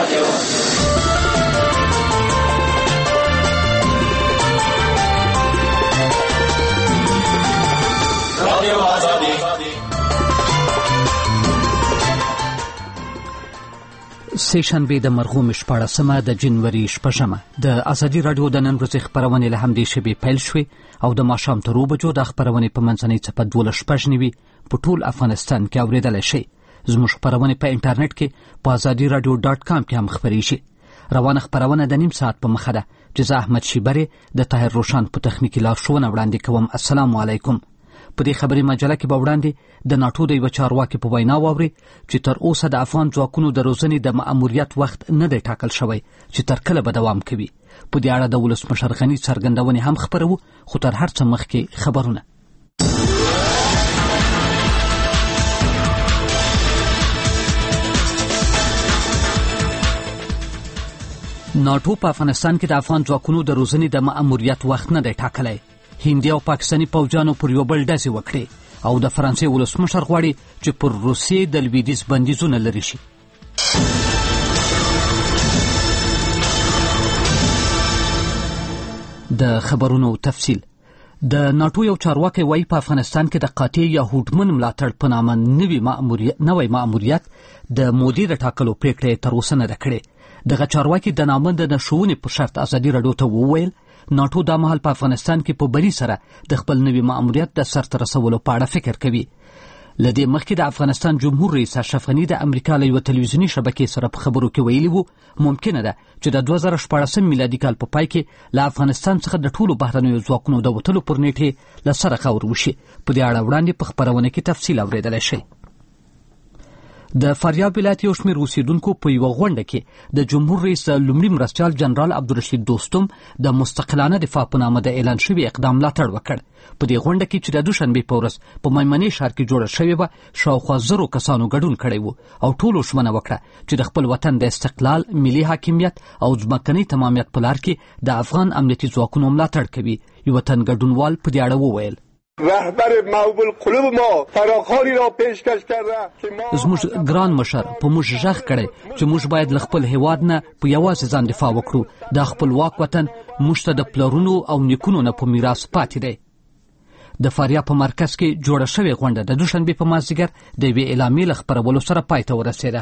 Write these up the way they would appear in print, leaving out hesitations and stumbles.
سه‌شنبه د مرغوم 14مه د جنوري 6مه د ازادي رادیو د نن ورځې خبرونه له همدې شبي پیل شوې او د ماښام تر 2 بجو د خبرونه په منځنۍ څپه 12:09 په ټول افغانستان کې اوریدل شي. زموږ خبرونه په انټرنیټ کې په azadiradio.com کې هم خبرېږي. روانه خبرونه د نیم ساعت په مخه ده چې زه احمد شیبری د طاهر روشن په تخنیکی لارښوونه وړاندې کوم. السلام علیکم. په دې خبري مجله کې به وړاندې د ناتو د یو چارواکي په وینا واوري چې تر اوسه د افغان ځواکونو د روزنې د مأموریت وخت نه دی ټاکل شوی چې تر کله به دوام کوي. په دې اړه د ولسمشر غني څرګندونې هم خبرو، خو تر هر څه مخکې خبرونه. ناتو په افغانستان کې د افغان ځواکونو د روزنې د مأموریت وخت نه دی ټاکلی. هندي او پاکستاني پوځیانو پر یو بل ډزې وکړې او د فرانسې ولسمشر غواړي چې پر روسیې د لویدیځ بندیزونه لرې شي. د خبرونو تفصیل. د ناتو یو چارواکی وایي په افغانستان کې د قاطع یا هوډمن ملاتړ په نامه نوی مأموریت د مودې د ټاکلو پریکړه تر اوسه نه ده کړې. دغه چارواکی د نامه د نښونې په شرط ازادي رادیو ته وویل ناتو دا مهال په افغانستان کې په بری سره د خپل نوي مأموریت د سرته رسولو په اړه فکر کوي. لدې مخکې د افغانستان جمهور رئیس اشرف غني د امریکا له یو تلویزیوني شبکې سره په خبرو کې ویلي وو ممکنه ده چې د 2014 میلادي کال په پای کې له افغانستان څخه د ټولو بهرنیو ځواکونو د وتلو پر نیټه له سره خبر وشي. په دې اړه وړاندې په خبرونه کې تفصیل اوریدل شي. د فاریاب ولایت یو شمېر اوسیدونکو په یوه غونډه کې د جمهور رئیس لومړي مرستیال جنرال عبدالرشید دوستم د مستقلانه دفاع په نامه د اعلان شوي اقدام ملاتړ وکړ. په دې غونډه کې چې د دوشنبې په ورځ په میمنې ښار کې جوړه شوې وه شاوخوا 100 کسانو ګډون کړی و او ټولو ژمنه وکړه چې د خپل وطن د استقلال، ملي حاکمیت او ځمکني تمامیت په لار کې د افغان امنیتي ځواکونو ملاتړ کوي. یو وطن ګډونوال په دې اړه وویل رهبر موب القلوب ما فراخوانی را پیشکش کرده که ما زموږ ګران مشر په موږ ژغ کړی چې موږ باید له خپل هیواد نه په یوازې ځان دفاع وکړو. دا خپلواک وطن موږ ته د پلرونو او نیکونو نه په میراث پاتې دی. د فاریاب په مرکز کې جوړه شوې غونډه د دوشنبې په مازدیګر د یوې اعلامیې له خپرولو سره پای ته ورسېده.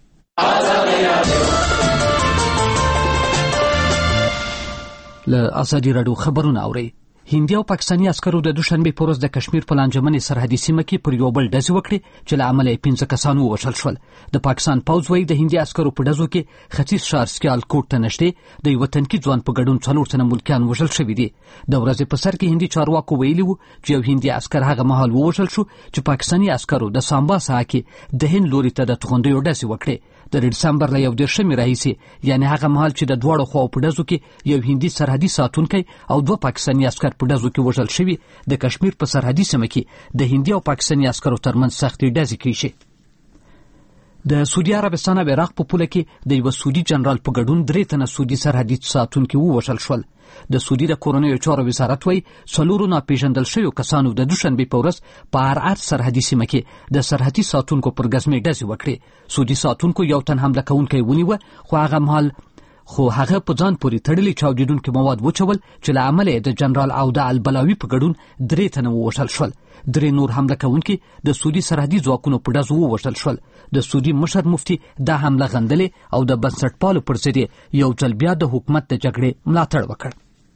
له ازادي راډیو خبرونه اورئ. هندي او پاکستاني عسکرو د دوشنبې په ورځ د کشمیر په لانجمنې سرحدي سیمه کې پر یو بل ډزې وکړې چې له امله 15 کسان ووژل شول. د پاکستان پوځ وایي د هندي عسکرو په ډزو کې ختیځ ښار سکیالکوټ ته نږدې د یوه تنکي ځوان په ګډون 4 تنه ملکیان وژل شوي دي. د ورځې په سر کې هندي چارواکو ویلي وو چې یو هندي عسکر هغه مهال ووژل شو چې پاکستاني عسکرو د سامبا ساحه کې د هند لوري ته د توغندیو ډزې وکړې. د ډسمبر له 11 راهیسې یعنی هغه مهال چې د دواړو خواو په ډزو کې یو هندي سرحدي ساتونکی او 2 پاکستاني عسکر په ډزو کې وژل شوي، د کشمیر په سرحدي سیمه کې د هندي او پاکستاني عسکرو ترمنځ سختې ډزې کیږي. د سعودي عربستان او عراق په پوله کې د یو سعودي جنرال په ګډون 3 تنه سعودي سرحدي ساتونکي ووژل شول. د سعودي د کورنیو چارو وزارت وایي 4 ناپېژندل شویو کسانو د دوشنبې په ورځ په عرعر سرحدي سیمه کې د سرحدي ساتونکو پر ګزمې ډزې وکړې. سعودي ساتونکو یو تن حمله کوونکی ونیوه خو هغه په ځان پورې تړلي چاودېدونکي مواد وچول چې له امله د جنرال عوده البلاوي په ګډون 3 تنه ووژل شول. 3 نور حمله کوونکي د سعودي سرحدي ځواکونو په ډزو ووژل شول. د سعودي مشر مفتي دا حمله غندلې او د بنسټپالو پر ضد یو ځل بیا د حکومت د جګړې ملاتړ وکړ.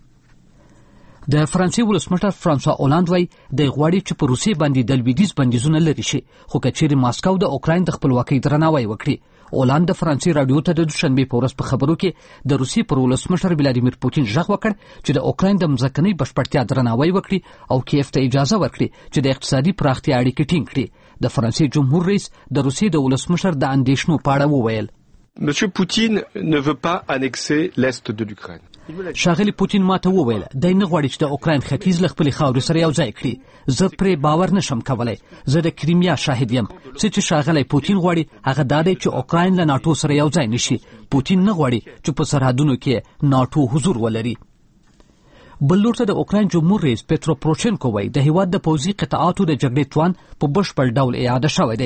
د فرانسې ولسمشر فرانسوا اولاند وایي د غواړي چې په روسیې باندې د لویدیځ بندیزونه لرې شي، خو که چیرې ماسکو د اوکراین د خپلواکۍ درناوی وکړي. اولاند د فرانسې راډیو ته د دوشنبې په ورځ په خبرو کې د روسیې پر ولسمشر ولادیمیر پوتین ژغ وکړ چې د اوکراین د مځکنۍ بشپړتیا درناوی وکړي او کیف ته اجازه ورکړي چې د اقتصادي پراختیا اړیکې ټینګ کړي. د فرانسې جمهور رئیس د روسیې د ولسمشر د اندېښنو په اړه وویل Monsieur Poutine ne veut pas annexer l'est de l'Ukraine. ښاغلي پوتین ماته وویل دی نه غواړي چې د اوکراین ختیځ له خپلې خاورې سره یو ځای کړي. زه پرې باور نشم کولی. زه د کریمیا شاهد یم. څه چې ښاغلی پوتین غواړي هغه دا دی چې اوکراین له ناټو سره یو ځای نشي. پوتین نه غواړي چې په سرحدونو کې ناټو حضور ولري. بل لور ته د اوکراین جمهور رئیس پیترو پروشنکو وایي د هیواد د پوځي قطعاتو د جګړې توان په بشپړ ډول اعاده شوی دی.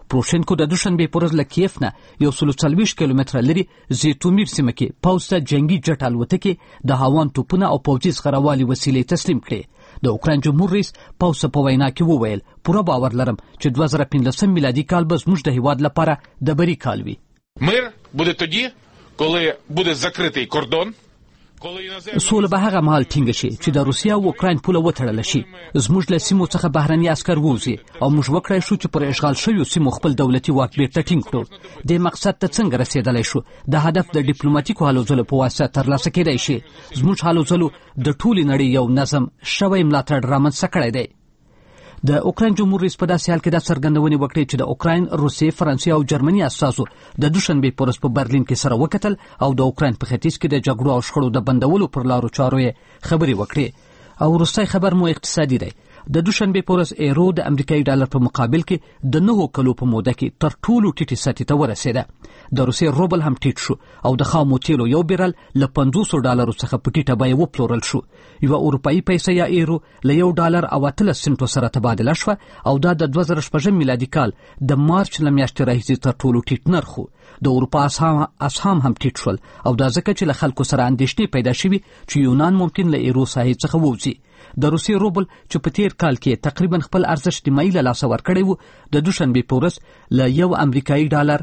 پروشنکو د دوشنبه پورز له کیف نه 140 کیلومتره لري زیتومیر سیمه کې پوځ ته جنگي جټ الوتکې د هاوان توپونه او پوځي زغروالي وسیلې تسلیم کړې. د اوکراین جمهور رئیس پوځ په وینا کې وویل پوره باور لرم چې 2015 میلادي کال به زموږ د هیواد لپاره د بری کال وي. Мир буде тоді, коли буде закритий кордон. سوله به هغه مهال ټینګه شي چې د روسیا او اوکراین پوله وتړل شي، زموږ له سیمو څخه بهرني عسکر ووځي او موږ وکړای شو چې پر اشغال شویو سیمو خپل دولتي واک بیرته ټینګ کړو. د مقصد ته څنګه رسیدلی شو؟ د هدف د ډیپلوماټیکو هلو ځلو په واسطه ترلاسه کېدای شي. زموږ هلو ځلو د ټولې نړۍ یو نظم شوی ملاتړ رامنځته کړی دی. د اوکراین جمهور رئیس په داسې حال کې دا څرګندونې وکړې چې د اوکراین، روسیې، فرانسې او جرمني استازو د دوشنبې په ورځ په برلین کې سره وکتل او د اوکراین په ختیځ کې د جګړو او شخړو د بندولو پر لارو چارو یې خبرې وکړې. او وروستی خبر مو اقتصادي دی. د دوشنبې په ورځ ایرو د امریکایي ډالر په مقابل کې د 9 کلو په موده کې تر ټولو ټیټې سطحې ته ورسېده. د روسیې روبل هم ټیټ شو او د خامو تیلو یو بیرل له $500 څخه په ټیټه بیه وپلورل شو. یو اروپایي پیسه یا ایرو له $1.13 سره تبادله شوه او دا د 2016 میلادي کال د مارچ له میاشتې راهیسې تر ټولو ټیټ نرخ و. د اروپا اسهام هم ټیټ شول او دا ځکه چې له خلکو سره اندېښنې پیدا شوي چې یونان ممکن له ایرو ساحې څخه ووځي. د روسیې روبل چې په تیر کال کې تقریبا خپل ارزښت نیمایي له لاسه ورکړی و، د دوشنبې په ورځ له یو امریکایي ډالر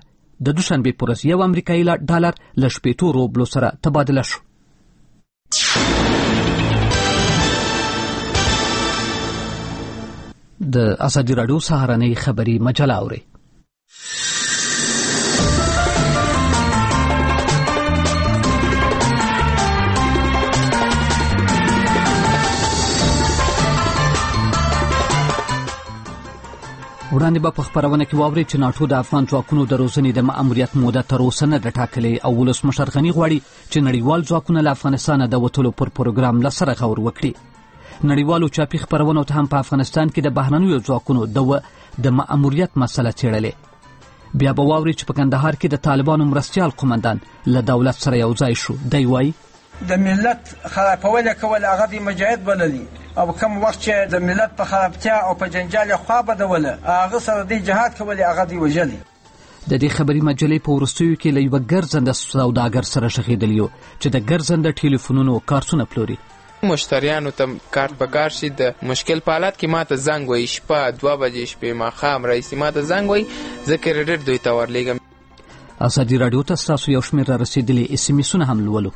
له 80 روبلو سره تبادله شو. د ازادي راډیو سهارنۍ خبري مجله اوري. وړاندې به په خبرونه کې واورئ چې ناټو د افغان ځواکونو د روزنې د مأموریت موده تر اوسه نه ده ټاکلې او ولسمشر غني غواړي چې نړیوال ځواکونه له افغانستانه د وتلو پر پروګرام له سره غور وکړي. نړیوالو چاپي خبرونو ته هم په افغانستان کې د بهرنیو ځواکونو د مأموریت مسله څېړلې. بیا به واورئ چې په کندهار کې د طالبانو مرستیال قومندان له دولت سره یو ځای شو. دی وایي د ملت خرابول کول هغه د مجاهد بللی او کوم وخت چې د ملت په خرابتیا او په جنجال خوا بدوله هغه سره د جهاد کول هغه دی وجلی. د دې خبري مجلې په ورستیو کې له یو ګرځنده سوداګر سره شخیدلیو چې د ګرځنده ټلیفونونو کارتونه پلوري. مشتریانو ته کارت په کار شي د مشکل په حالت کې ماته زنګ وایي شپه 2 بجې شپې ماښام رئیس ماته زنګ وایي زه کریډټ دوی ته ورلیږم. ازادي راډیو ته ستاسو یو شمېر را رسېدلي SMS-ونه هم لولو.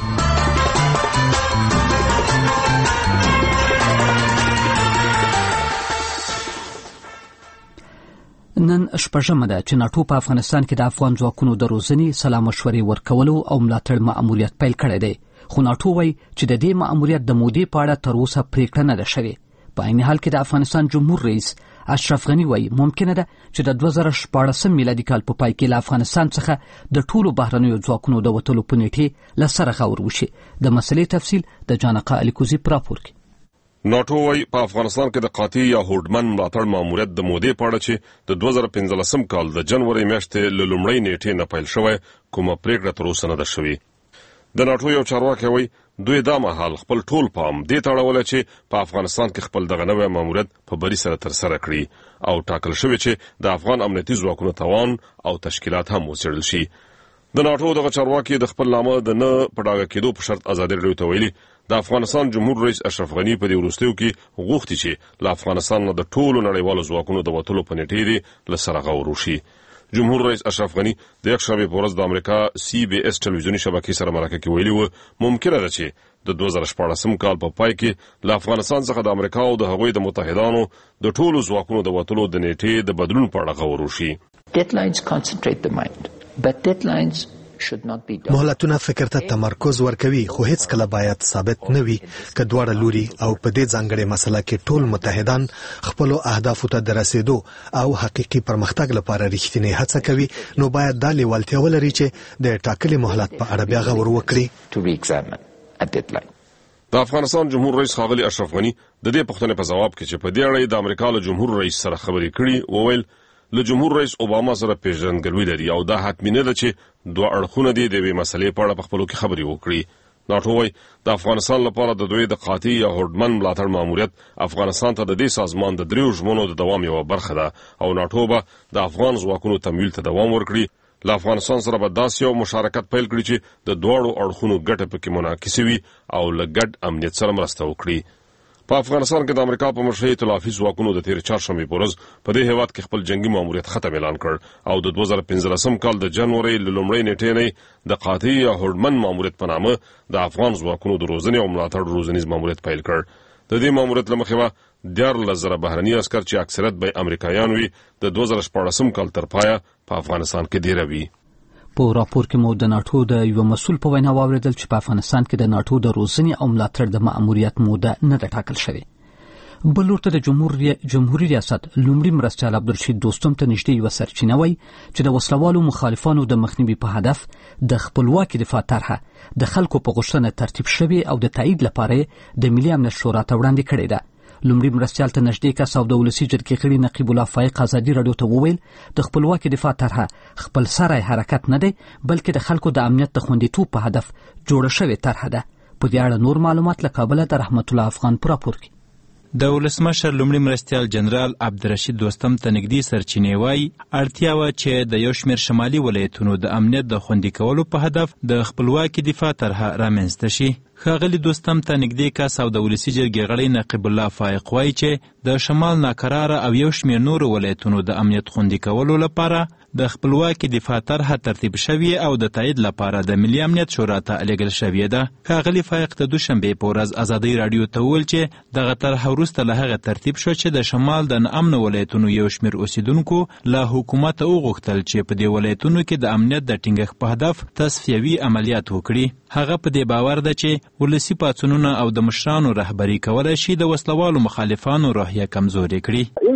نن شپږمه ده چې ناټو په افغانستان کې د افغان ځواکونو د روزنې، سلا مشورې ورکولو او ملاتړ مأموریت پیل کړی دی. خو ناټو وایي چې د دې مأموریت د مودې په اړه تر اوسه پریکړه نه ده شوې. په عین حال کې د افغانستان جمهور رئیس اشرف غني وایي ممکنه ده چې د 2014 میلادي کال په پای کې له افغانستان څخه د ټولو بهرنیو ځواکونو د وتلو په نیټې له سره غور وشي. د مسلې تفصیل د جانقه الیکوزي په راپور کې. ناټو وايي په افغانستان کې د قاطع یا هوډمن ملاتړ ماموریت د مودې په اړه چې د 2015 کال د جنوري میاشتې له لومړۍ نیټې نه پیل شوی کومه پریکړه تر اوسه نه ده شوې. د ناټو یو چارواکي وايي دوی دا مهال خپل ټول پام دې ته اړولی چې په افغانستان کې خپل دغه نوی ماموریت په بري سره ترسره کړي او ټاکل شوی چې د افغان امنیتي ځواکونو توان او تشکیلات هم وڅېړل شي. د ناټو دغه چارواکي د خپل نامه د نه په ډاګه کېدو په شرط ازادي راډیو ته ویلي د افغانستان جمهور رئیس اشرف غني په دې وروستیو کې غوښتي چې له افغانستان نه د ټولو نړیوالو ځواکونو د وتلو په نیټې له سره غور وشي. جمهور رئیس اشرف غني د یکشنبې په ورځ د امریکا CBS ټلویزیوني شبکې سره مرکه کې ویلي و ممکنه ده چې د 2014 کال په پای کې له افغانستان څخه د امریکا او د هغوی د متحدانو د ټولو ځواکونو د وتلو د نیټې د بدلون په اړه غور وشي. Deadlines concentrate the mind, but deadlines مهلتونه فکر ته تمرکز ورکوي خو هیڅ کله باید ثابت نه وي که دواړه لوري او په دې ځانګړې مسله کې ټول متحدان خپل اهدافو ته د رسیدو او حقيقي پرمختګ لپاره رښتینی هڅه کوي نو باید دا لیوالتیا ولري چې د ټاکلي مهلت په اړه بیا غور وکړي. د افغانستان جمهور رئیس ښاغلي اشرف غني د دې پوښتنې په ځواب کې چې په دې اړه د امریکا له جمهور رئیس سره خبرې کړي وویل له جمهور رئیس اوباما سره پیژندګلوي لري او دا حتمی نه ده چې دوه اړخونه دي د دې مسلې په اړه په خپلو کې خبرې وکړي. ناټو وايي د افغانستان لپاره د دوی د قاطع یا هوډمن ملاتړ ماموریت افغانستان ته د دې سازمان د دریو ژمنو د دوام یوه برخه ده او ناټو به د افغان ځواکونو تمویل ته دوام ورکړي. له افغانستان سره به داسې یو مشارکت پیل کړي چې د دواړو اړخونو ګټې پکې منعکسې وي او له ګډ امنیت سره مرسته وکړي. په افغانستان کې د امریکا په مشرۍ ائتلافي ځواکونو د تیر چهارشنبې په ورځ په دې هیواد کې خپل جنگي ماموریت ختم اعلان کړ او د 2015 کال د جنوري له لومړۍ نیټې نه د قاطع یا هوډمن ماموریت په نامه د افغان ځواکونو د روزنې او ملاتړ روزنیز ماموریت پیل کړ. د دې ماموریت له مخې به 14,000 بهرني عسکر چې اکثریت به امریکایان وي د 2014 کال تر پایه په افغانستان کې ډیر وي. په راپور کې مو د ناټو د یو مسؤل په وینا واوریدل چې په افغانستان کې د ناټو د روزنې او ملاتړ د مأموریت موده نه ده ټاکل شوې. بل ورته د جمهوریت ریاست لومړي مرستیال عبدالرشید دوستم ته نږدې یوه سرچینه وایي چې د وسلوالو مخالفانو د مخنیوي په هدف د خپلواکي دفاع طرحه د خلکو په غوښتنه ترتیب شوې او د تایید لپاره د ملي امنیت شورا ته وړاندې کړې ده. لومړي مرستیال ته نږدې کس او د ولسي جرګې غړي نقیب الله فایق ازادي راډیو ته وویل د خپلواکي دفاع طرحه خپل سری حرکت نه دی بلکې د خلکو د امنیت د خوندیتوب په هدف جوړه شوې طرحه ده. په دې اړه نور معلومات له کابل د رحمت الله افغان په راپور کې. د ولسمشر لومړي مرستیال جنرال عبدالرشید دوستم ته نږدې سرچینې وایي اړتیا وه چې د یو شمېر شمالي ولایتونو د امنیت د خوندي کولو په هدف د خپلواکي دفاع طرحه رامنځته شي. ښاغلي دوستم ته نږدې کس او د ولسي جرګې غړی نقیب الله فایق وایي چې د شمال ناکراره او یو شمېر نورو ولایتونو د امنیت خوندي کولو لپاره د خپلواکي دفاع طرحه ترتیب شوې او د تایید لپاره د ملي امنیت شورا ته لیږل شوې ده. ښاغلي فایق د دوشنبې په ورځ ازادۍ راډیو ته وویل چې دغه طرحه وروسته له هغه ترتیب شو چې د شمال د ناامنو ولایتونو یو شمېر اوسیدونکو له حکومته وغوښتل چې په دې ولایتونو کې د امنیت د ټینګښت په هدف تصفیوي عملیات وکړي. هغه په دې باور ده چې ولسي پاڅونونه او د مشرانو رهبري کولای شي د وسلوالو مخالفانو روحیه کمزوري کړي.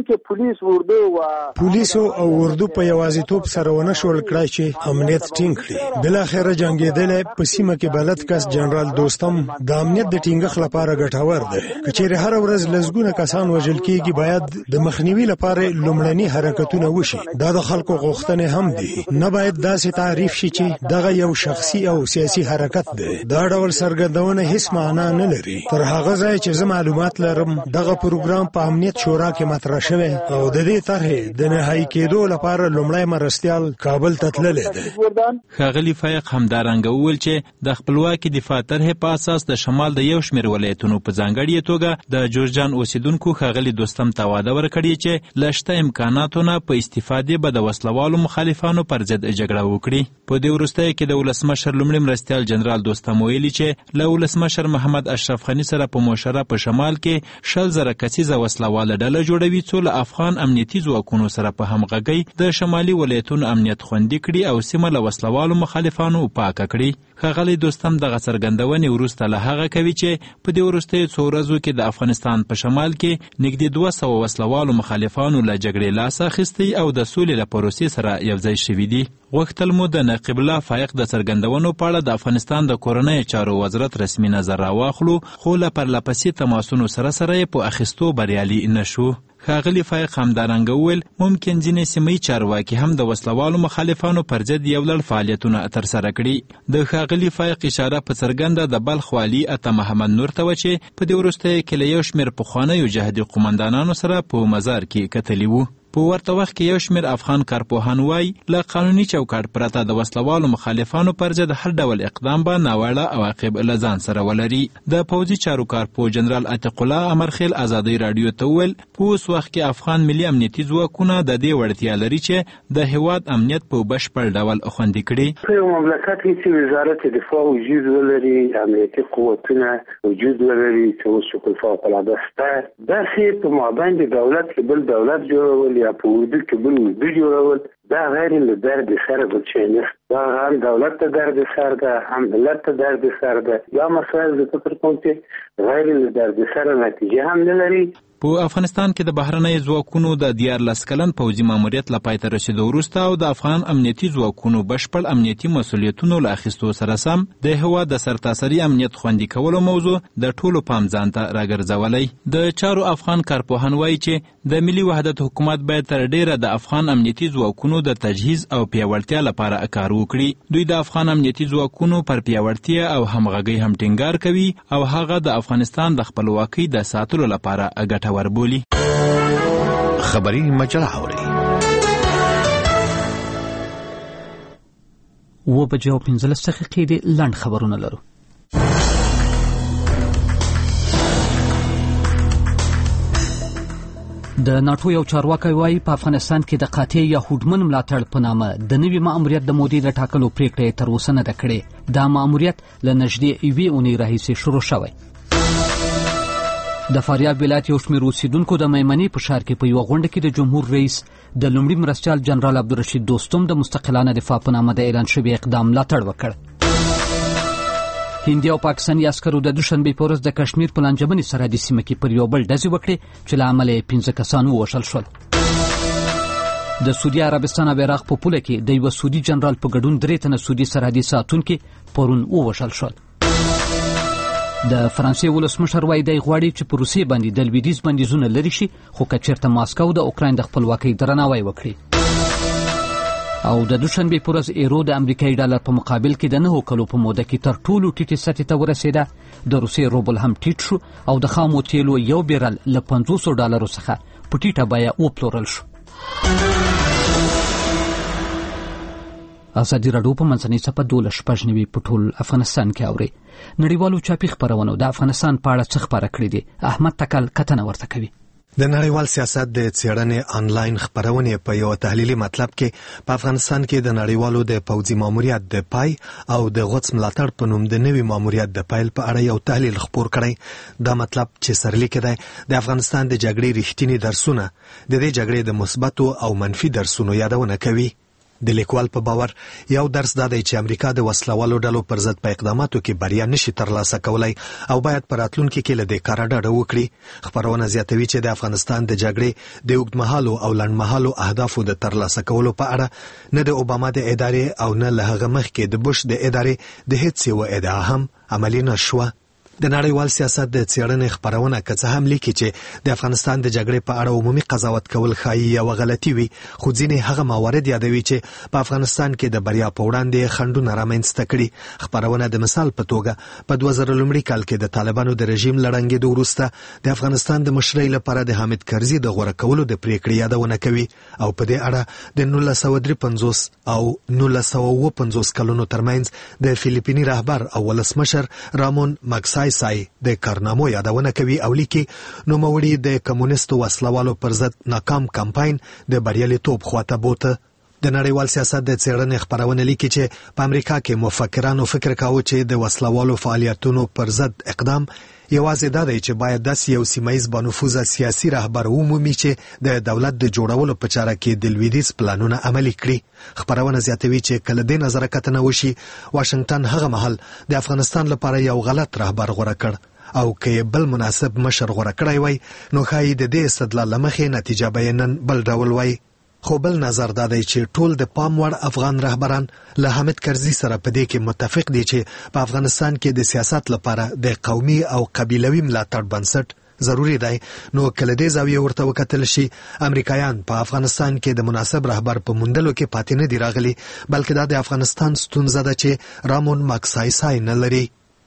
پولیسو او اردو په یوازیتوب سره ونه شول کړای چې امنیت ټینګ کړي. بلاخره جنګېدل په سیمه کې بلد کس جنرال دوستم د امنیت د ټینګښت لپاره ګټور دی. که چیرې هر ورځ لسګونه کسان وژل کېږي باید د مخنیوي لپاره لومړني حرکتونه وشي. دا د خلکو غوښتنې هم دي. نه باید داسې تعریف شي چې دغه یو شخصي او سیاسي حرکت دی. دا ډول څرګندونه هیڅ معنا نه لري. تر هغه ځای چې زه معلومات لرم دغه پروګرام په امنیت شورا کې مطرح شوی او د دې طرحې د نهایي کېدو لپاره لومړی مرستیال کابل ته تللی دی. ښاغلي فایق همدارنګه وویل چې د خپلواکي دفاع طرحې په اساس د شمال د یو شمېر ولایتونو په ځانګړې توګه د جورجان اوسیدونکو ښاغلي دوستم ته واده ورکړي چې له شته امکاناتو نه په استفادې به د وسلوالو مخالفانو پر ضد جګړه وکړي. په دې وروستیو کې د ولسمشر لومړي مرستیال جنرال دوستم ویلي چې له ولسمشر محمد اشرف غني سره په مشوره په شمال کې 100,000 کسیزه وسلواله ډله جوړوي څو له افغان امنیتي ځواکونو سره په همغږۍ د شمالي ولایتونو امنیت خوندي کړي او سیمه له وسلوالو مخالفانو پاکه کړي. ښاغلي دوستم دغه څرګندونې وروسته له هغه کوي چې په دې وروستیو څو ورځو کې د افغانستان په شمال کې نږدې 200 وسلوالو مخالفانو له جګړې لاس اخیستی او د سولې له پروسې سره یوځای شوي دي. غوښتل مو د نقیب الله فایق د څرګندونو په اړه د افغانستان د کورنیو چارو وزارت رسمي نظر راواخلو خو له پرلپسې تماسونو سره یې په اخیستو بریالي نه شو. ښاغلي فایق همدارنګه وویل ممکن ځینې سیمه‌یي چارواکي هم د وسلوالو مخالفانو پر ضد یو لړ فعالیتونه ترسره کړي. د ښاغلي فایق اشاره په څرګنده د بلخ والي عطا محمد نور ته وه چې په دې وروستیو کې له یو شمېر پخوانیو جهادي قومندانانو سره په مزار کې کتلي وو. په ورته وخت کې یو شمېر افغان کارپوهان وایي له قانوني چوکاټ پرته د وسلوالو مخالفانو پر ضد هر ډول اقدام به ناوړه عواقب له ځان سره ولري. د پوځي چارو کارپوه جنرال عتیق الله امرخیل ازادۍ راډیو ته وویل په اوس وخت کې افغان ملي امنیتي ځواکونه د دې وړتیا لري چې د هیواد امنیت په بشپړ ډول خوندي کړي. په مملکت کې چې وزارت دفاع وجود ولري، امنیتي قوتونه وجود ولري چې اوس فوق العاده شته، داسې په مابین د دولت کې بل دولت جوړول یا په اردو کې بل اردو جوړول دا غیر له درد سره بل شی نه. دا هم دولت ته درد سر ده، هم ملت ته درد سر ده. یا مسایل د فکر کوم چې غیر له درد سره نتیجه هم نه لري. په افغانستان کې د بهرنیو ځواکونو د 14 کلن پوځي ماموریت له پای ته رسیدو وروسته او د افغان امنیتي ځواکونو بشپړ امنیتي مسؤلیتونو له اخیستو سره سم د هیواد د سرتاسري امنیت خوندي کولو موضوع د ټولو پام ځان ته راګرځولی. د چارو افغان کارپوهان وایي چې د ملي وحدت حکومت باید تر ډیره د افغان امنیتي ځواکونو د تجهیز او پیاوړتیا لپاره کار وکړي. دوی د افغان امنیتي ځواکونو پر پیاوړتیا او همغږۍ هم ټینګار کوي او هغه د افغانستان د خپلواکۍ د ساتلو لپاره ګټور بولي. خبري مجله اوري 7:15 د لنډ خبرونه لرو. د ناتو یو چارواکي وايي په افغانستان کې د قاطع یا هوډمن ملاتړ په نامه د نوي ماموریت د مودې د ټاکلو پریکړه تر اوسه نه ده کړې. دا ماموریت له نږدې 1 اونۍ راهیسې شروع شوی. د فاریاب ولایت یو شمېر اوسیدونکو د میمنې په ښار کې په یوه غونډه کې د جمهور رئیس د لومړي مرستیال جنرال عبدالرشید دوستم د مستقلانه دفاع په نامه د اعلان شوي اقدام ملاتړ وکړ. هندي او پاکستاني عسکرو د دوشنبې په ورځ د کشمیر په لانجمنې سرحدي سیمه کې پر یو بل ډزې وکړې چې له امله 15 کسان ووژل شول. د سعودي عربستان او عراق په پوله کې د یو سعودي جنرال په ګډون 3 تنه سعودي سرحدي ساتونکي پرون ووژل شول. د فرانسې ولسمشر وايي دی غواړي چې په روسیې باندې د لویدیځ بندیزونه لرې شي خو که چېرته ماسکو د اوکراین د خپلواکۍ درناوی وکړي. او د دوشنبې په ورځ ایرو د امریکایي ډالر په مقابل کې د 9 کلو په موده کې تر ټولو ټیټې سطحې ته ورسېده. د روسیې روبل هم ټیټ شو او د خامو تیلو یو بیرل له $500 څخه په ټیټه بیه وپلورل شو. ازادي راډیو په منځنۍ صفحه 12 په ټول افغانستان کې اوري. نړیوالو چاپي خبرونو د افغانستان په اړه څه خبره کړې دي؟ احمد تکل کتنه ورته کوي. د نړیوال سیاست د څېړنې آنلاین خبرونه په یو تحلیلي مطلب کې په افغانستان کې د نړیوالو د پوځي ماموریت د پای او د غوڅ ملاتړ په نوم د نوي ماموریت د پایل په اړه یو تحلیل خپور کړی. دا مطلب چې سرلیک دی د افغانستان د جګړې رښتینی درسونه د دې جګړې د مثبتو او منفي درسونو یادونه کوي. د لیکوال په باور یو درس دا دی چې امریکا د وسلوالو ډلو پر ضد په اقداماتو کې بریا نشي ترلاسه کولای او باید په راتلونکي کې له دې کاره ډډه وکړي. خبرونه زیاتوي چې د افغانستان د جګړې د اوږدمهالو او لنډمهالو اهدافو د ترلاسه کولو په اړه نه د اوباما د ادارې او نه له هغه مخکې د بوش د ادارې د هیڅ یوه ادعا هم عملي نه شوه. د نړیوال سیاست د څېړنې خبرونه که څه هم لیکي چې د افغانستان د جګړې په اړه عمومي قضاوت کول ښایي یوه غلطي وي، خو ځینې هغه موارد یادوي چې په افغانستان کې د بریا په وړاندې خنډونه رامنځته کړي. خبرونه د مثال په توګه په 2000 کال کې د طالبانو د رژیم له ړنګېدو وروسته د افغانستان د مشرۍ لپاره د حامد کرزي د غوره کولو د پریکړې یادونه کوي او په دې اړه د 1953 او 1950 کلونو ترمنځ د فلیپیني رهبر او ولسمشر رامون ماګسای د کارنامو یادونه کوي او لیکي نوموړي د کمونیستو وسلوالو پر ضد ناکام کمپاین د بریالیتوب خواته بوته. د نړیوال سیاست د څېړنې خبرونه لیکي چې په امریکا کې مفکرانو فکر کاوه چې د وسلوالو فعالیتونو پر ضد اقدام یوازې دا دی چې باید داسې یو سیمایز بانفوذه سیاسي رهبر ومومي چې د دولت د جوړولو په چاره کې د لویدیځ پلانونه عملي کړي. خبرونه زیاتوي چې کله دې نظره کتنه وشي واشنگټن هغه مهال د افغانستان لپاره یو غلط رهبر غوره کړ او که بل مناسب مشر غوره کړی وای نو ښایي د دې استدلال له مخې نتیجه به نن بل ډول وای. خو بل نظر دا دی چې ټول د پام وړ افغان رهبران له حامد کرزي سره په دې کې متفق دي چې په افغانستان کې د سیاست لپاره د قومي او قبیلوي ملاتړ بنسټ ضروری دی. نو کله دې زاویې ورته وکتل شي امریکایان په افغانستان کې د مناسب رهبر په موندلو کې پاتې نه دي راغلي، بلکې دا د افغانستان ستونزه ده چې رامون ماګسای نه لري.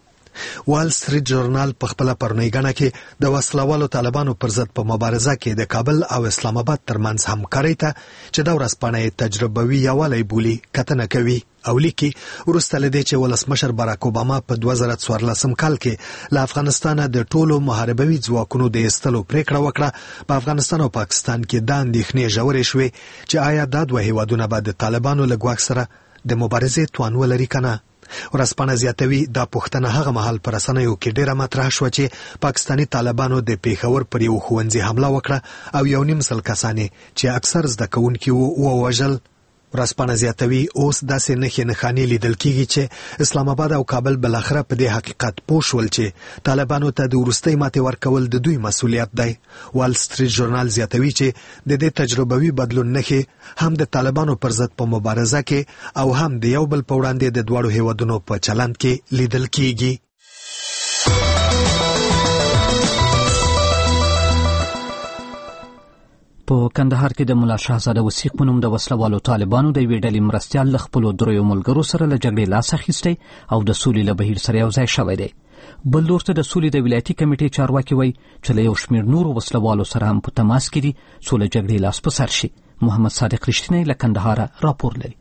وال سټریټ ژورنال په خپل پرونیګنه کې د وسلوالو طالبانو پر ضد په مبارزه کې د کابل او اسلام آباد ترمنځ همکارۍ ته چې دا ورځپاڼه تجربوي یووالی بولي کتنه کوي او لیکي وروسته له دې چې ولسمشر باراک اوباما په 2014 کال کې له افغانستانه د ټولو محاربوي ځواکونو د ایستلو پریکړه وکړه، په افغانستان او پاکستان کې دا اندېښنې ژورې شوې چې آیا دا دوه هیوادونه به د طالبانو له ګواښ سره د مبارزې توان ولري که نه. ورځپاڼه زیاتوي دا پوښتنه هغه مهال په رسنیو کې ډیره مطرح شوه چې پاکستاني طالبانو د پیښور پر یو ښوونځي حمله وکړه او 1.5 کسانې چې اکثر زده کوونکي ووژل. ورځپاڼه زیاتوي اوس داسې نښانې لیدل کېږي چې اسلام آباد او کابل بالاخره په دې حقیقت پوه شول چې طالبانو ته د وروستۍ ماتې ورکول د دوی مسؤلیت دی. وال سټریټ ژورنال زیاتوي چې د دې تجربوي بدلون نښې هم د طالبانو پر ضد په مبارزه کې او هم د یو بل په وړاندې د دواړو هیوادونو په چلند کې لیدل کېږي. په کندهار کې د ملا شهزاده وثیق په نوم د وسلوالو طالبانو د یوې ډلې مرستیال له خپلو دریو ملګرو سره له جګړې لاس اخیستی او د سولې له بهیر سره یو ځای شوی دی. بل لور ته د سولې د ولایتي کمیټې چارواکي وایي چې له یو شمېر نورو وسلوالو سره هم په تماس کې دي څو له جګړې لاس په سر شي. محمد صادق رښتینی له کندهاره راپور لري.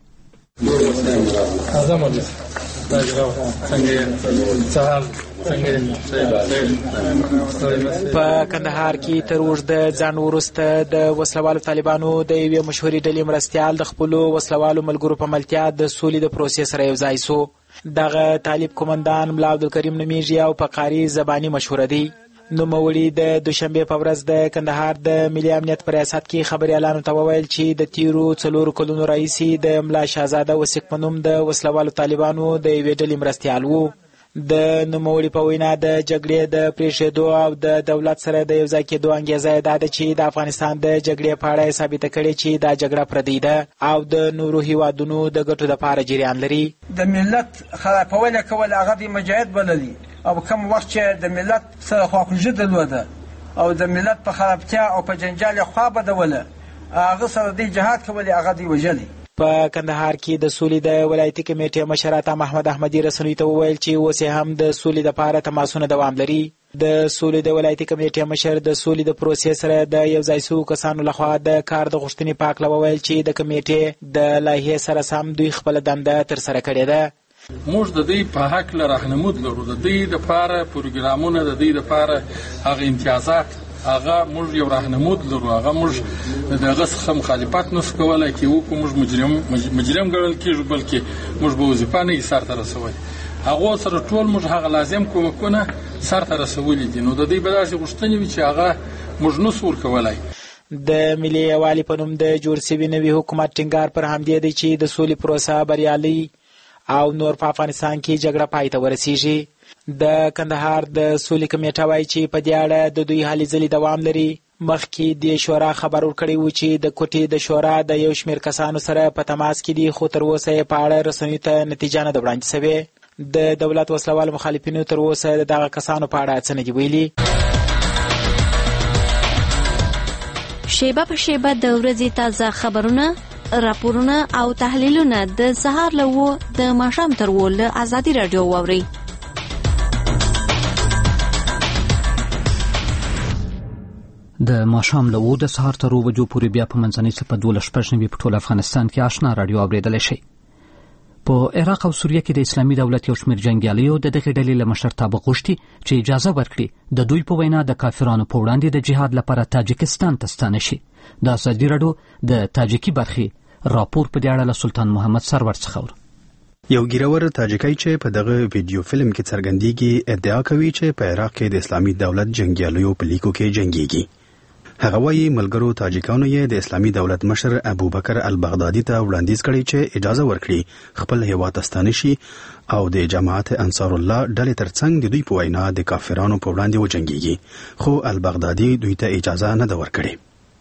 په کندهار کې تر اوږده ځنډ وروسته د وسلوالو طالبانو د یوې مشهورې ډلې مرستیال د خپلو وسلوالو ملګرو په ملتیا د سولې د پروسې سره یو ځای سو. دغه طالب قومندان ملا عبدالکریم نومیږي او په قاري زباني مشهوره دی. نوموړي د دوشنبې په ورځ د کندهار د ملي امنیت په ریاست کې خبریالانو ته وویل چې د تیرو 4 کلونو راهیسې د ملا شهزاده وثیق په نوم د وسلوالو طالبانو د یوې ډلې مرستیال وو. د نوموړي په وینا د جګړې د پرېښودو او د دولت سره د یو ځای کېدو انګېزه یې دا ده چې د افغانستان د جګړې په اړه یې ثابته کړې چې دا جګړه پردۍ ده او د نورو هیوادونو د ګټو دپاره جریان لري. د ملت خرابول یې کول هغه د مجاهد بللي او کوم وخت چې د ملت سره خواخوږي درلوده او د ملت په خرابتیا او په جنجال یې خوا بدوله هغه سره د جهاد کول هغه دی وژلي. په کندهار کې د سولې د ولایتي کمیټې مشر عطا محمد احمدي رسنیو ته وویل چې اوس هم د سولې لپاره تماسونه دوام لري. د سولې د ولایتي کمیټې مشر د سولې د پروسې سره د یو ځای شوو کسانو لخوا د کار د غوښتنې په هکله وویل چې د کمیټې د لایحې سره سم دوی خپله دنده ترسره کړې ده. موږ د دې په هکله راهنمود لرو، د دې دپاره پروګرامونه، د دې دپاره هغه امتیازات، هغه موږ یو راهنمود لرو، هغه موږ د هغه څخه مخالفت نشو کولی چې وکړو موږ مجرم ګڼل کېږو، بلکې موږ به وظیفه نه وي سرته رسولی. هغو سره ټول موږ هغه لازم کومکونه سرته رسولي دي. نو د دوی به داسې غوښتنې وي چې هغه موږ نسو ورکولی. د ملي یووالي په نوم د جوړ سوي نوي حکومت ټینګار پر همدې دی چې د سولې پروسه بریالۍ او نور په افغانستان کې جګړه پای ته ورسیږي. د کندهار د سولې کمیټه وایي چې په دې اړه د دوی هلې ځلې دوام لري. مخکې د شورا خبر ورکړی و چې د کوټې د شورا د یو شمېر کسانو سره په تماس کې دي، خو تر اوسه یې په اړه رسنیو ته نتیجه نه ده وړاندې شوې. د دولت وسلوالو مخالفینو تر اوسه د دغه کسانو په اړه څه نه دي ویلي. شیبه په شیبه د ورځې تازه خبرونه، راپورونه او تحلیلونه د سهار له 9 د ماښام تر 10 له ازادي رادیو واورئ. د ماښام له 9 د سهار تر 10 بجو پورې بیا په منځنۍ څپه 12.9 په ټول افغانستان کې آشنا رادیو اوریدلی شئ. په عراق او سوریه کې د اسلامي دولت یو شمېر جنګیالیو د دغې ډلې له مشرتابه غوښتي چې اجازه ورکړي د دوی په وینا د کافرانو په وړاندې د جهاد لپاره تاجکستان ته ستانه شي. د ازادي رادیو د تاجکي برخې راپور په دې اړه له سلطان محمد سرور څخه اورو. یو ګیرور تاجکی چې په دغه ویډیو فلم کې څرګندېږي ادعا کوي چې په عراق کې د اسلامي دولت جنګیالیو په لیکو کې جنګيږي. هغه وايي ملګرو تاجکانو یې د اسلامي دولت مشر ابوبکر البغدادي ته وړاندیز کړی چې اجازه ورکړي خپل هیواد ته ستانه شي او د جماعت انصار الله ډلې ترڅنګ د دوی په وینا د کافرانو په وړاندې وجنګيږي، خو البغدادي دوی ته اجازه نه ده ورکړې.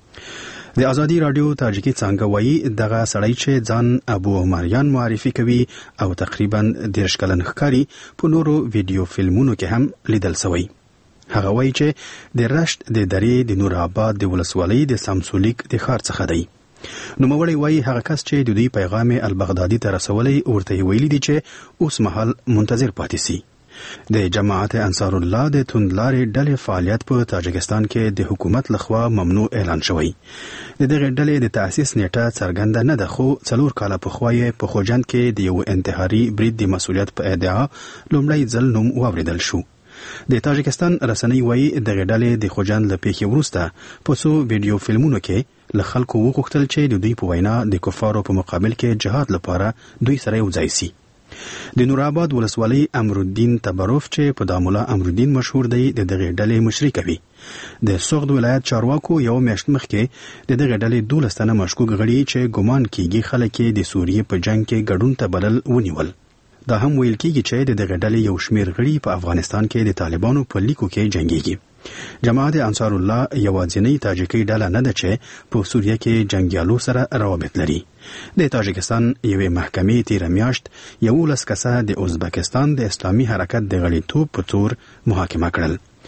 د ازادي رادیو تاجکی څنګه وایي دغه سړی چې ځان ابو ماریان معرفي کوي او تقریبا 10 کلن ښکاري په نورو ویډیو فلمونو کې هم لیدل شوی. هغه وایي چې د رشت د درې د نور آباد د ولسوالۍ د سامسولیک د ښار څخه دی. نوموړی وایي هغه کس چې د دوی پیغام البغدادي ته رسولی ورته ویلي دي چې اوس مهال منتظر پاتې سي. د جماعت انصار الله د توندلارې ډلې فعالیت په تاجکستان کې د حکومت لخوا ممنوع اعلان شوی. د دغه ډلې د تأسیس نیټه څرګنده نه ده، خو 4 کاله پخوا یې په خوجند کې د یو انتحاري برید د مسؤلیت په ادعا لومړی ځل نوم واوریدل شو. د تاجکستان رسنۍ وایي دغه ډلې د خوجند له پیښې وروسته په څو ویډیو فلمونو کې له خلکو وغوښتل چې د دوی په وینا د کفارو په مقابل کې جهاد لپاره دوی سره یو ځای سي. د نور آباد ولسوالۍ امرالدین تبروف چې په دامولا امرالدین مشهور دی د دغه ډلې مشري کوي. د سوغد ولایت چارواکو یو میاشت مخکې د دغه ډلې 12 تنه مشکوک غړي چې ګمان کیږي خلک د سوریې په جنگ کې ګډون ته بلل ونیول. دا هم ویل کیږي چې دغه ډلې یو شمېر غړي په افغانستان کې د طالبانو په لیکو کې جنگيږي. جماعت انصار الله یوازینی تاجکی ډله نه ده چې په سوریه کې جنگیالو سره روابط لري. د تاجکستان یوې محکمې تیر میاشت 11 کسه د ازبکستان د اسلامي حرکت د غړیتوب په تور محاکمه کړل.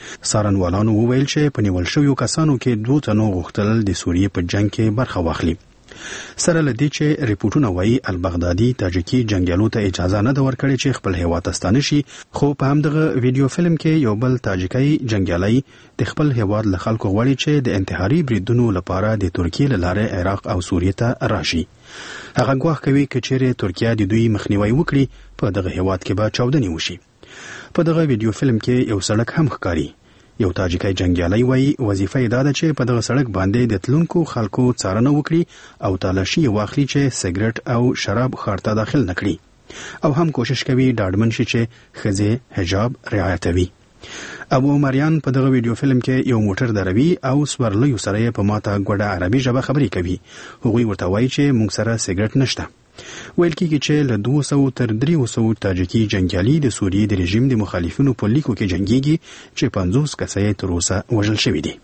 څارنوالانو وویل چې په نیول شویو کسانو کې 2 تنو غوښتل د سوریې په جنگ کې برخه واخلي. سره لدی چې ریپورتونه وایي البغدادي تاجیکي جنگیالو ته اجازه نه ده ورکړې چې خپل هیواد ته ستانه شي، خو په همدغه ویډیو فلم کې یو بل تاجیکي جنگیالی د خپل هیواد له خلکو غواړي چې د انتحاري بریدونو لپاره د ترکیې له لارې عراق او سوریې ته راشي. هغه ګواښ کوي چې چیرې ترکیه د دوی مخنیوي وکړي په دغه هیواد کې به چاودنې وشي. په دغه ویډیو فلم کې یو سړک هم ښکاري. یو تاجیکي جنگیالی وایي وظیفه یې دا ده چې په دغه سړک باندې د تلونکو خلکو څارنه وکړي او تالاشي واخلي چې سیګریټ او شراب ښار ته داخل نه کړي، او هم کوشش کوي ډاډمن شي چې ښځې حجاب رعایتوي. ابو مریان په دغه ویډیو فلم کې یو موټر دروي او سورلیو سره یې په ماته ګوډه عربي ژبه خبرې کوي. هغوی ورته وایي چې موږ سره سیګریټ نشته. ویل کېږي چې له 200 تر 300 تاجیکي جنگیالي د سوریې د رژیم د مخالفینو په لیکو کې جنگيږي چې 50 کسه یې تر اوسه وژل شوي دي.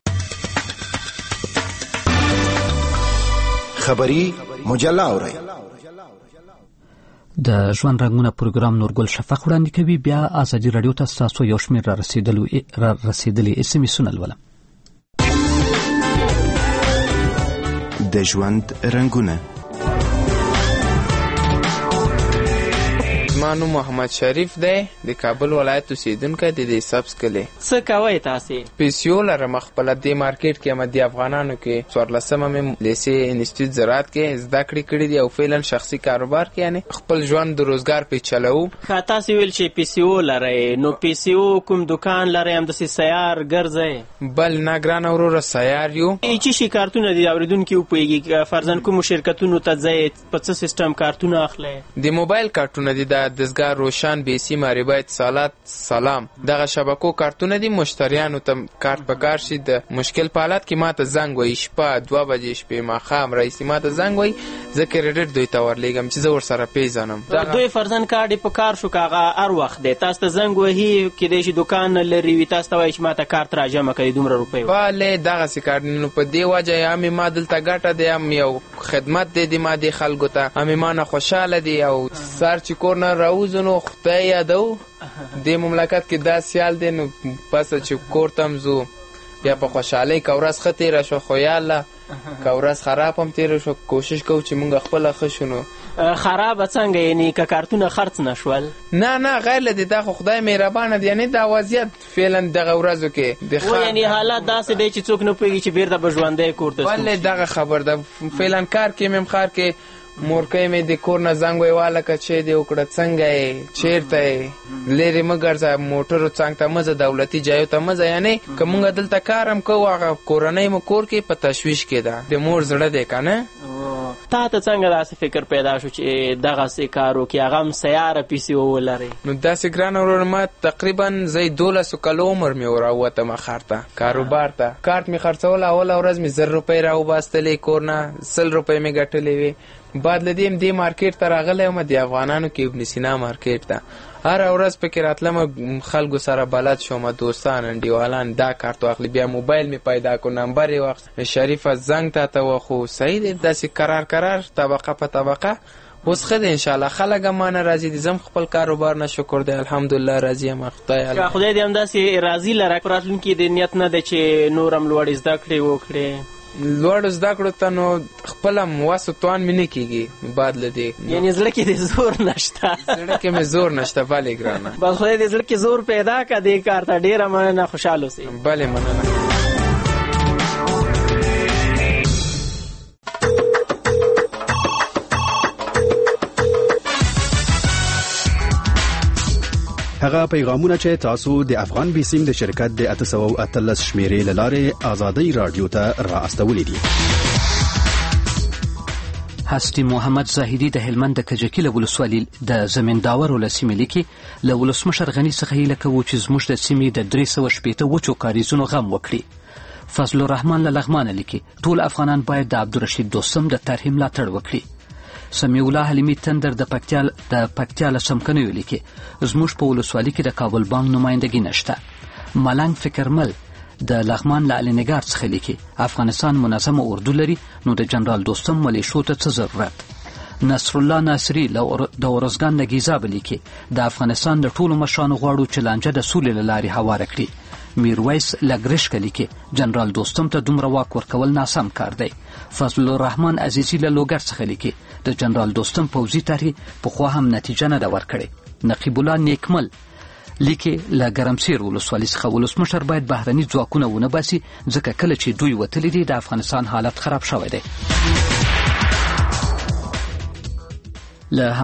خبری مجله اورئ. د ژوند رنګونه پروګرام نورګل شفق وړاندې کوي. بیا ازادي رادیو ته تاسو یو شمېر را رسیدلی اس ام اس ولولم. د ژوند رنګونه. مانو محمد شریف دی، د کابل ولایت اوسیدونکی دی، د سبز کلی. څه کوئ تاسې؟ پیسیو لرم خپل د مارکیټ کې مدي افغانانو کې 14مه مې لیسې انسټیټیوټ زراعت کې زده کړې کړې دي او فعلا شخصي کاروبار کې یعنی خپل ژوند د روزګار په چلو. ښه تاسې ویل چې پیسیو لرئ، نو پیسیو کوم دکان لرئ همداسې سیار ګرځئ؟ بل نه ګرانه وروره سیار یو. چې شي کارتونه دي اورېدونکي وپوهېږي فرضاً کومو شرکتونو ته ځئ په څه سیسټم کارتونه اخلئ؟ د موبایل کارتونه دي، د دستګاه روشن بیسی معربه اتصالات سلام دغه شبکو کارتونه دي. مشتریانو ته کارت په کار شي د مشکل په حالت کې ماته زنګ وایي، شپه 2 بجې شپې ماښام رئیس ماته زنګ وایي، زه کریډټ دوی ته ورلیږم چې زه ورسره پیژنم. دوی فرضاً کارت په کار شو که هغه هر وخت دی تاسو ته زنګ وهي کیدای شي دکان نه لرې وي، تاسو ته وایي چې ماته کارت راجمع کړئ دومره روپۍ. بله دغسې کارت نو په دې وجه یا مې ما دلته ګټه دی هم یو خدمت دی د ما دې خلکو ته، همې ما نه خوشحاله دي او سر چې کور نه راوځو نو خدای یادو. د مملکت کې دا سیال دی نو پس چې کور تم زو بیا په خوشحالۍ که ورځ ښه تېره شو خو یاله که ورځ خراب هم تېره شو کوشش کوو چې مونږ خپله ښه شو. نو خرابه څنګه یعنې که کارتونه خرڅ نه شول؟ نه غیر له دې دا خو خدای مهربانه دی، یعنې دا وضعیت فعلا دغه ورځو کې د یعنې حالات داسې دی چې څوک نه پوهېږي چې بیرته به ژوندی کور ته ولې دغه خبر ده. فعلا کار کې مې ښار کې مورکۍ مې د کور نه زنګ وی والکه چې دې وکړه څنګه یې چېرته یې لرې مه ګرځه موټرو څنګ ته مه ځه دولتي ځایو ته مه ځه. یعنې که مونږ دلته کار هم کوو هغه کورنۍ مو کور کې په تشویش کې ده، د مور زړه دی که نه. تا ته څنګه داسې فکر پیدا شو چې دغسې کار وکړي هغه هم سیاره پیسې ولرئ؟ نو داسې ګرانه وروره ما تقریبا زه 12 کالو عمر مې راووتم ښار ته کاروبار ته. کارت مې خرڅول اوله ورځ مې 1000 روپۍ راوباستلې کور نه 100 روپۍ مې ګټلې وې. بعد له دې دې مارکیټ ته راغلی وم د افغانانو کې ابن سینا مارکیټ ته هره ورځ پکې راتلم خلکو سره بلد شوم دوستان انډیوالان دا کارت واخلي بیا موبایل مې پیدا کو نمبر یې وخت شریفه زنګ ته ته وخو صحیح دی داسې قرار طبقه په طبقه اوس ښه دی انشاءالله خلک هم مانه راضي دي زم خپل کاروبار نه شکر دی الحمدلله راضي یم خدای دې همداسې راضي لره راتلونکي د نیت نه دی چې نور هم لوړې زده کړې وکړې لوړو زده کړو ته نو خپل هم وسو توان مې نه کېږي بعد له دې یعنې زړه کې دې زور نشته زړه کې مې زور نشته بلې ګرانه بس خدای دې زړه کې زور پیدا کړه دې کار ته ډېره مننه خوشحال اوسئ بلې مننه هغه پیغامونه چې تاسو د افغان بیسیم د شرکت د 813 شمیرې لاره آزادۍ رادیو ته را استولې دي. هستی محمد زاهدی د هلمند د کجکی له ولسوالۍ د زمینداور ولسمې لیکي له ولسمشر غنی څخه هیله کوو چې زموږ د سیمې د 380 وچو کاریزونو غم وکړي. فضل الرحمن له لغمان لیکي ټول افغانان باید د عبدالرشید دوستم د طرحې ملاتړ وکړي. سمیع الله حلیمی تندر د پکتیا له څمکنیو لیکي زموږ په ولسوالۍ کې د کابل بانک نمایندګي نشته. ملنګ فکرمل د لغمان له علینګار څخه لیکي افغانستان منظمه اردو لري نو د جنرال دوستم ملیشو ته څه ضرورت. نصر الله ناصری د ورزګان نه ګیزاب لیکي د افغانستان د ټولو مشرانو غواړو چې لانجه د سولې له لارې هواره کړي میرویس لګرشک لیکي جنرال دوستم ته دومره واک ورکول ناسم کار دی. فضل الرحمن عزیزی له لوګر څخه لیکي د جنرال دوستم پوځي طرحې پخوا هم نتیجه نه ده ورکړې. نقیب الله نیکمل لیکي له ګرمسیر ولسوالۍ څخه ولسمشر باید بهرني ځواکونه ونه باسي ځکه کله چې دوی وتلي دي د افغانستان حالت خراب شوی دی.